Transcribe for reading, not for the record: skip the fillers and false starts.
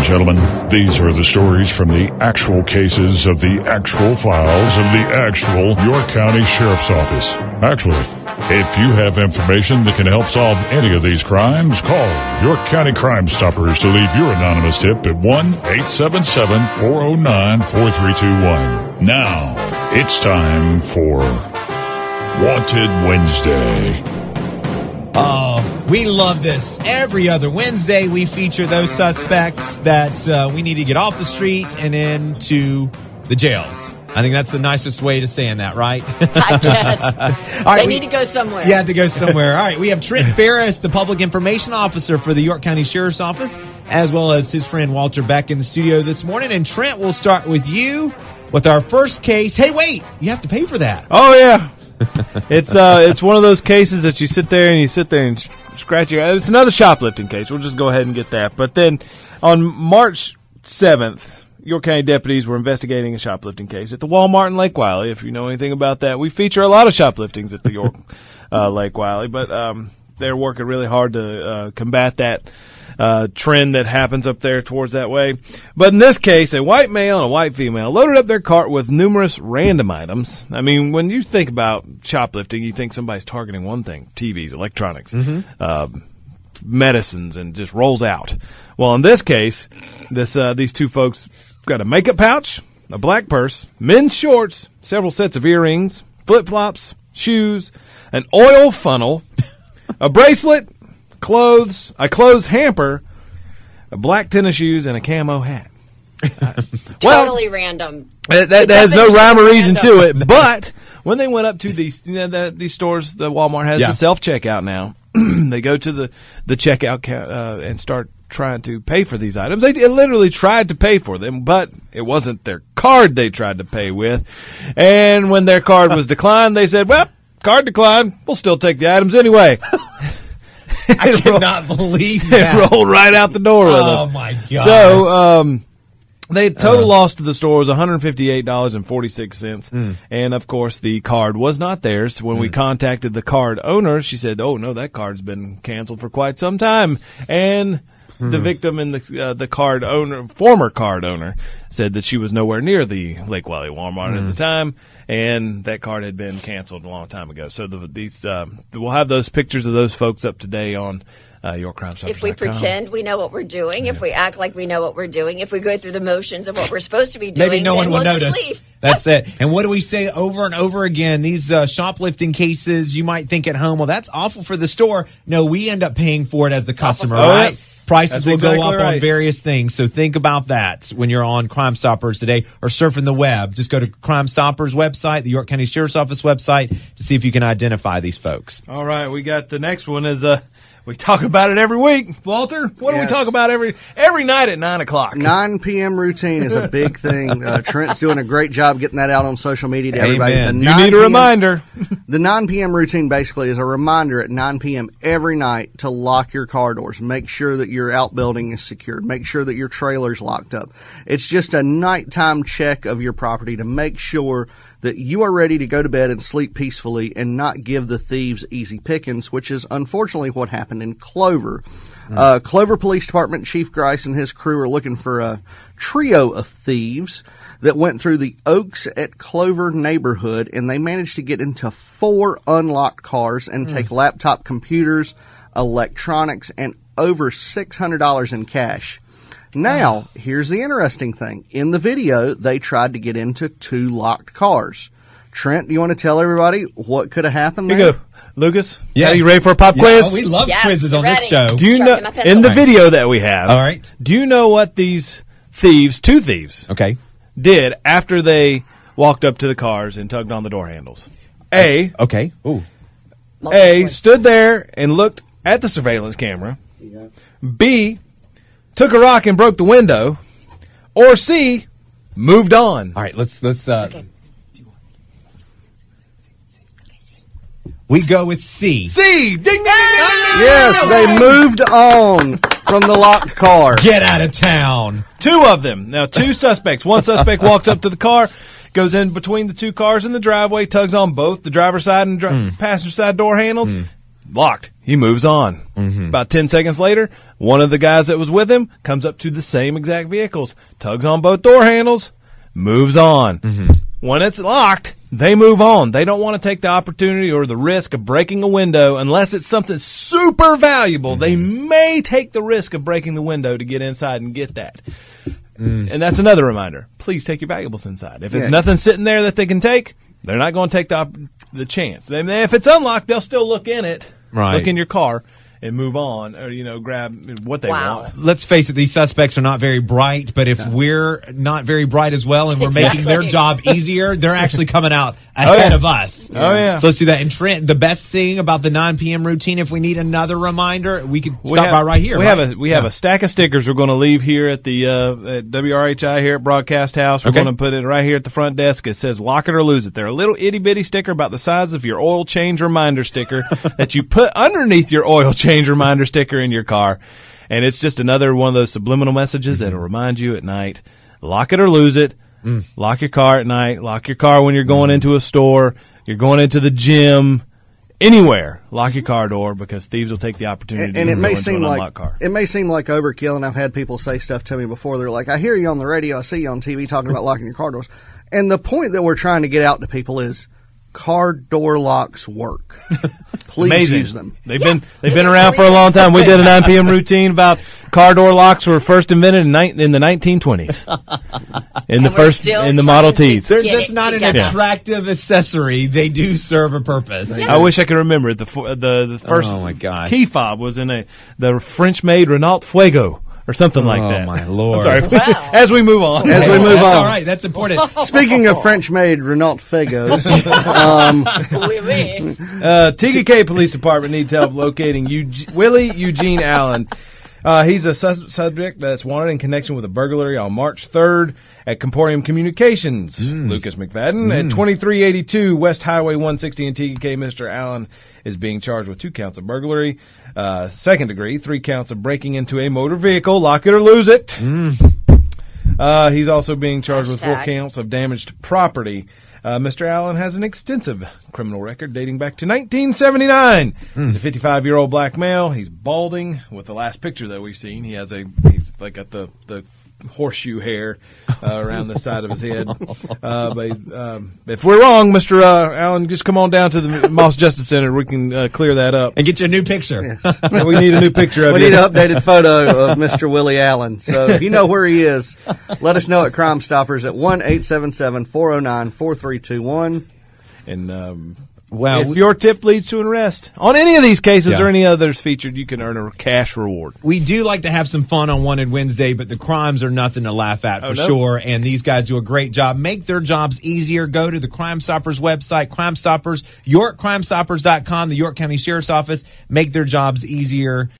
gentlemen, these are the stories from the actual cases of the actual files of the actual York County Sheriff's Office. Actually, if you have information that can help solve any of these crimes, call York County Crime Stoppers to leave your anonymous tip at 1-877-409-4321. Now, it's time for Wanted Wednesday. Oh, we love this. Every other Wednesday, we feature those suspects that we need to get off the street and into the jails. I think that's the nicest way to saying that, right? I guess. All right, they need to go somewhere. Yeah, to go somewhere. All right, we have Trent Ferris, the Public Information Officer for the York County Sheriff's Office, as well as his friend Walter Beck in the studio this morning. And Trent, we'll start with you with our first case. Hey, wait, you have to pay for that. Oh, yeah. It's one of those cases that you sit there and scratch your head. It's another shoplifting case. We'll just go ahead and get that. But then on March 7th, York County deputies were investigating a shoplifting case at the Walmart in Lake Wylie. If you know anything about that, we feature a lot of shopliftings at the York Lake Wylie, but they're working really hard to combat that trend that happens up there towards that way. But in this case, a white male and a white female loaded up their cart with numerous random items. I mean, when you think about shoplifting, you think somebody's targeting one thing: TVs, electronics, medicines, and just rolls out. Well, in this case, these two folks got a makeup pouch, a black purse, men's shorts, several sets of earrings, flip-flops, shoes, an oil funnel, a bracelet, clothes, a clothes hamper, a black tennis shoes, and a camo hat. Totally random. That has no rhyme or reason to it. But when they went up to these stores, the Walmart has the self-checkout now. They go to the checkout and start trying to pay for these items. They literally tried to pay for them, but it wasn't their card they tried to pay with. And when their card was declined, they said, well, card declined. We'll still take the items anyway. I cannot believe that. It rolled right out the door with them. Oh, my gosh. So, the total loss to the store was $158.46. And, of course, the card was not theirs. When we contacted the card owner, she said, oh, no, that card's been canceled for quite some time. And the victim and the card owner, former card owner, said that she was nowhere near the Lake Wylie Walmart at the time, and that card had been canceled a long time ago. So we'll have those pictures of those folks up today on YourCrimeStoppers.com. If we pretend we know what we're doing, if we act like we know what we're doing, if we go through the motions of what we're supposed to be doing, maybe no one will notice. Just leave. That's it. And what do we say over and over again? These shoplifting cases, you might think at home, well, that's awful for the store. No, we end up paying for it as the customer, right? Yes. Prices will exactly go up right. on various things. So think about that when you're on Crime Stoppers today or surfing the web. Just go to Crime Stoppers website, the York County Sheriff's Office website, to see if you can identify these folks. All right, we got the next one is we talk about it every week. Walter, what do we talk about every night at 9 o'clock? 9 p.m. routine is a big thing. Trent's doing a great job getting that out on social media to everybody. Amen. You need a reminder. The 9 p.m. routine basically is a reminder at 9 p.m. every night to lock your car doors. Make sure that your outbuilding is secured. Make sure that your trailer's locked up. It's just a nighttime check of your property to make sure that you are ready to go to bed and sleep peacefully and not give the thieves easy pickings, which is unfortunately what happened in Clover. Clover Police Department Chief Grice and his crew are looking for a trio of thieves that went through the Oaks at Clover neighborhood, and they managed to get into 4 unlocked cars and take laptop computers, electronics, and over $600 in cash. Now, here's the interesting thing. In the video, they tried to get into 2 locked cars. Trent, do you want to tell everybody what could have happened there? Here you go. Lucas, Yes. are you ready for a pop quiz? Oh, we love quizzes on ready. this show. Do you know, Sharpen my pencil. in the video that we have, All right. do you know what these thieves, 2 thieves, Okay. did after they walked up to the cars and tugged on the door handles? A, Ooh. stood there and looked at the surveillance camera. B, took a rock and broke the window. Or C, moved on. All right, let's we go with C. C, ding, ding, ding, ding, ding. Yes, they moved on from the locked car. Get out of town. 2 of them. Now, 2 suspects. One suspect walks up to the car, goes in between the 2 cars in the driveway, tugs on both the driver's side and passenger side door handles. Locked. He moves on. About 10 seconds later, one of the guys that was with him comes up to the same exact vehicles, tugs on both door handles, moves on. When it's locked, they move on. They don't want to take the opportunity or the risk of breaking a window unless it's something super valuable. They may take the risk of breaking the window to get inside and get that. And that's another reminder. Please take your valuables inside. If it's nothing sitting there that they can take, they're not going to take the chance. If it's unlocked, they'll still look in it, look in your car, and move on, or, grab what they want. Let's face it, these suspects are not very bright, but if we're not very bright as well and we're making their job easier, they're actually coming out ahead of us. Oh, yeah. So let's do that. And Trent, the best thing about the 9 p.m. routine, if we need another reminder, we can stop by right here. We have a stack of stickers we're going to leave here at the at WRHI here at Broadcast House. We're going to put it right here at the front desk. It says lock it or lose it. They're a little itty bitty sticker about the size of your oil change reminder sticker that you put underneath your oil change reminder sticker in your car. And it's just another one of those subliminal messages that'll remind you at night, lock it or lose it. Lock your car at night. Lock your car when you're going into a store. You're going into the gym. Anywhere. Lock your car door because thieves will take the opportunity to go into an unlocked car. It may seem like overkill, and I've had people say stuff to me before. They're like, I hear you on the radio. I see you on TV talking about locking your car doors. And the point that we're trying to get out to people is car door locks work. Please use them. They've been around for a long time. We did a 9 p.m. routine about car door locks were first invented in the 1920s. In the Model Ts. They're just not an attractive accessory. They do serve a purpose. I wish I could remember it. The first key fob was in the French-made Renault Fuego. Or something like that. Oh, my Lord. I'm sorry. Wow. As we move on. That's all right. That's important. Speaking of French-made Renault Fagos, TKK Police Department needs help locating Willie Eugene Allen. He's a subject that's wanted in connection with a burglary on March 3rd at Comporium Communications. Lucas McFadden at 2382 West Highway 160 in TKK. Mr. Allen is being charged with 2 counts of burglary, second degree, 3 counts of breaking into a motor vehicle, lock it or lose it. He's also being charged with 4 counts of damaged property. Mr. Allen has an extensive criminal record dating back to 1979. He's a 55-year-old black male. He's balding. With the last picture that we've seen, he's like got the horseshoe hair around the side of his head. But if we're wrong, Mr. Allen, just come on down to the Moss Justice Center. We can clear that up and get you a new picture. Yes. We need a new picture of you. We need an updated photo of Mr. Willie Allen. So if you know where he is, let us know at Crime Stoppers at 1-877-409-4321. And if your tip leads to an arrest on any of these cases or any others featured, you can earn a cash reward. We do like to have some fun on Wanted Wednesday, but the crimes are nothing to laugh at for sure. And these guys do a great job. Make their jobs easier. Go to the Crime Stoppers website, Crime Stoppers, YorkCrimeStoppers.com, the York County Sheriff's Office. Make their jobs easier.